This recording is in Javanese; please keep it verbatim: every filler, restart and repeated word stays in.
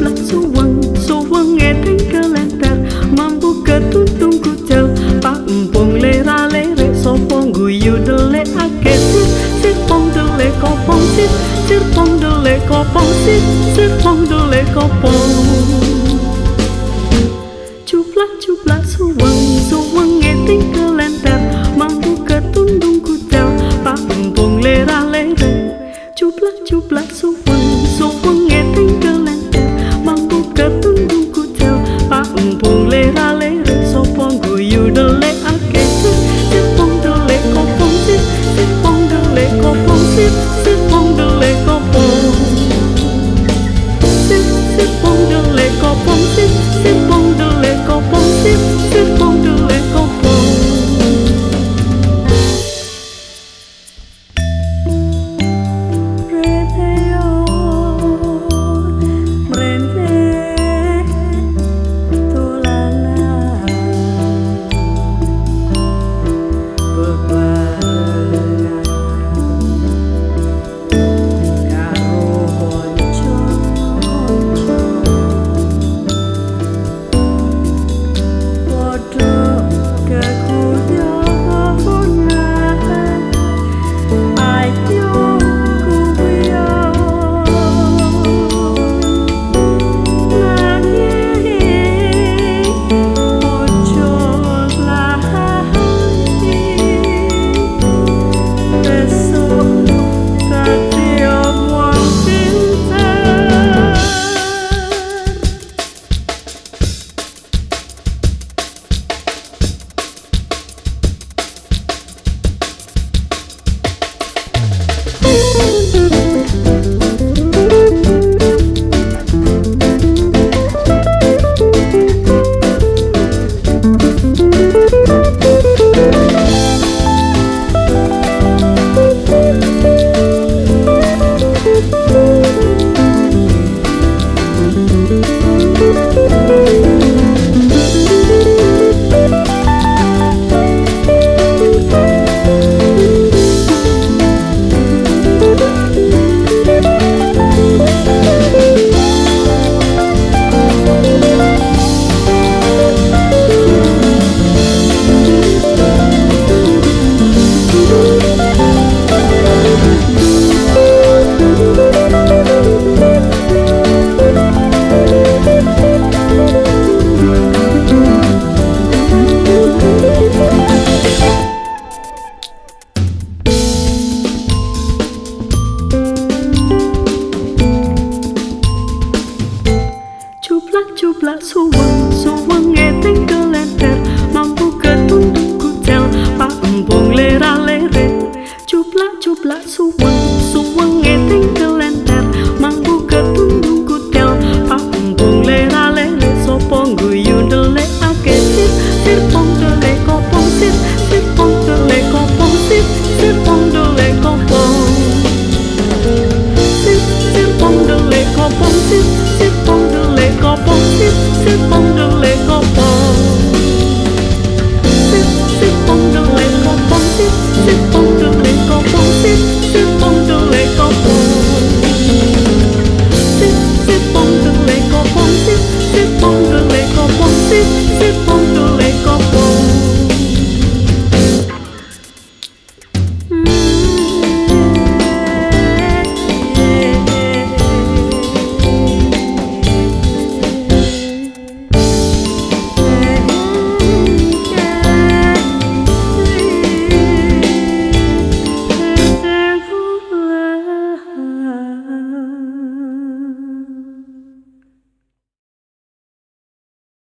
cuplak suweng suweng eteng kelenter mampu ketuntung kucel pampung lera lere sopong guyu dele ake sir sir pong dele kopong sir sir pong dele kopong sir sir pong dele kopong cuplak cuplak suweng suweng eteng kelenter mampu ketuntung kucel pampung lera lere cuplak cuplak suweng suweng eteng kelenter mampu ketuntung kucel pampung lera lere sopong guyu dele ake sir sir pong dele kopong sir sir pong dele kopong sir sir pong dele kopong sir sir pong dele kopong sir sir pong dele kopong sir sir pong dele kopong cuplak cuplak suweng suweng eteng kelenter